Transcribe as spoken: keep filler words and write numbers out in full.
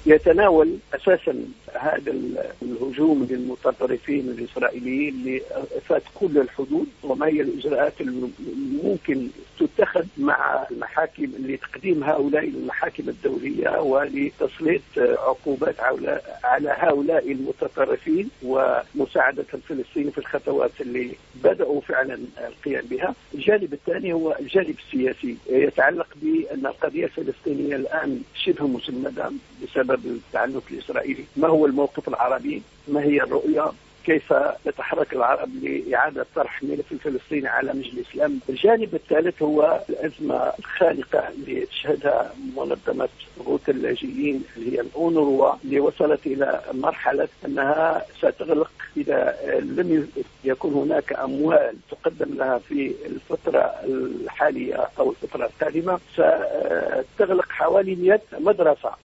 يتناول أساسا هذا الهجوم للمتطرفين الإسرائيليين لإفات كل الحدود، وما هي الإجراءات الممكن تتخذ مع المحاكم لتقديم هؤلاء المحاكم الدولية ولتسليط عقوبات على هؤلاء المتطرفين ومساعدة الفلسطينيين في الخطوات اللي بدأوا فعلا القيام بها. الجانب الثاني هو الجانب السياسي، يتعلق بأن القضية الفلسطينية الآن شبه مسندة بسبب التعنت الإسرائيلي. ما هو الموقف العربي؟ ما هي الرؤية؟ كيف يتحرك العرب لإعادة طرح ملف الفلسطيني على مجلس الأمن؟ الجانب الثالث هو الأزمة الخانقة اللي تشهدها منظمة غوث اللاجئين اللي هي الأونروا، اللي وصلت إلى مرحلة أنها ستغلق إذا لم يكن هناك أموال تقدم لها في الفترة الحالية أو الفترة القادمة، ستغلق حوالي مئة مدرسة.